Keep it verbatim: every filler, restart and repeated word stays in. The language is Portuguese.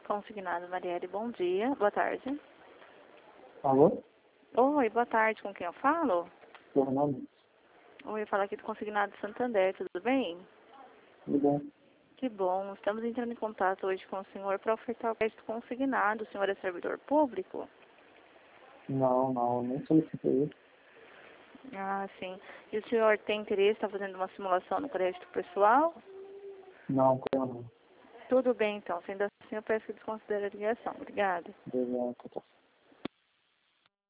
Consignado Marielle, bom dia. Boa tarde. Alô? Oi, boa tarde. Com quem eu falo? Fernando. Oi, eu falo aqui do Consignado Santander, tudo bem? Tudo bom? Que bom. Estamos entrando em contato hoje com o senhor para ofertar o crédito consignado. O senhor é servidor público? Não, não, nem solicitei isso. Ah, sim. E o senhor tem interesse, está fazendo uma simulação no crédito pessoal? Não, eu não. Tudo bem, então. Sendo assim, eu peço que desconsidere a ligação. Obrigada. Obrigado, tá.